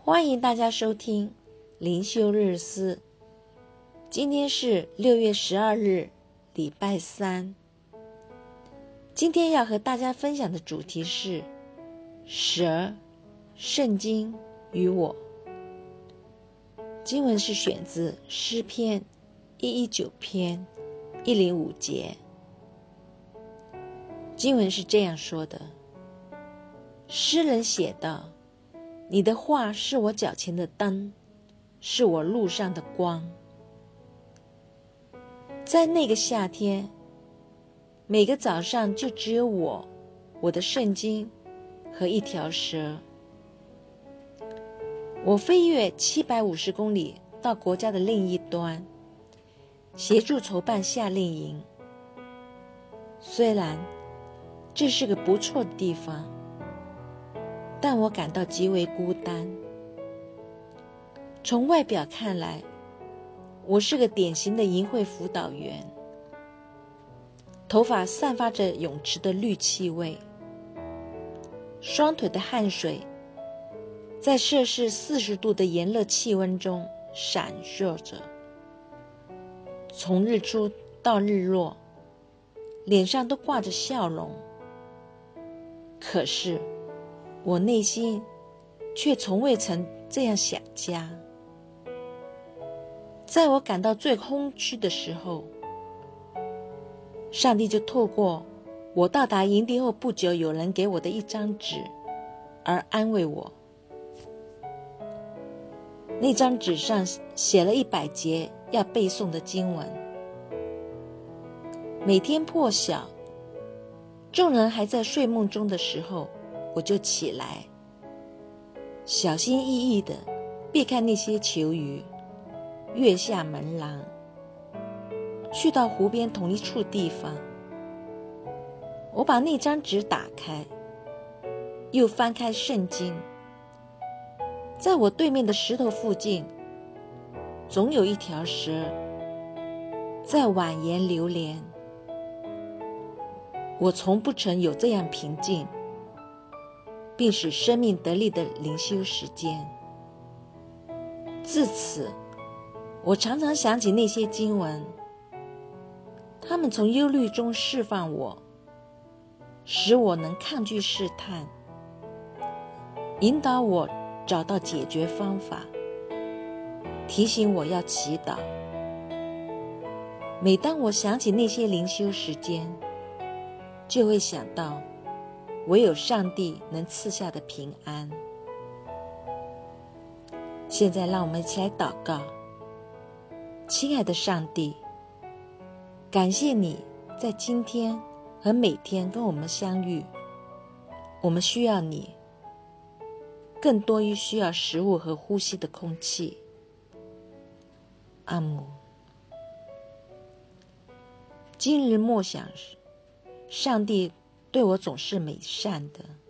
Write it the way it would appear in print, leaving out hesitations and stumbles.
欢迎大家收听灵修日思。今天是6月12日，礼拜三。今天要和大家分享的主题是蛇、圣经与我。经文是选自诗篇119篇105节。经文是这样说的：诗人写道，你的话是我脚前的灯，是我路上的光。在那个夏天，每个早上就只有我的圣经和一条蛇。我飞越750公里到国家的另一端，协助筹办夏令营。虽然这是个不错的地方，但我感到极为孤单。从外表看来，我是个典型的营会辅导员，头发散发着泳池的氯气味，双腿的汗水在摄氏40度的炎热气温中闪烁着。从日出到日落，脸上都挂着笑容，可是我内心却从未曾这样想家。在我感到最空虚的时候，上帝就透过我到达营地后不久有人给我的一张纸而安慰我。那张纸上写了100节要背诵的经文。每天破晓，众人还在睡梦中的时候，我就起来，小心翼翼地避开那些球鱼，跃下门廊，去到湖边同一处地方。我把那张纸打开，又翻开圣经。在我对面的石头附近，总有一条蛇在蜿蜒流连。我从不曾有这样平静并使生命得力的灵修时间。自此，我常常想起那些经文，他们从忧虑中释放我，使我能抗拒试探，引导我找到解决方法，提醒我要祈祷。每当我想起那些灵修时间，就会想到唯有上帝能赐下的平安。现在让我们一起来祷告。亲爱的上帝，感谢你在今天和每天跟我们相遇。我们需要你，更多于需要食物和呼吸的空气。阿们。今日默想，上帝对我总是美善的。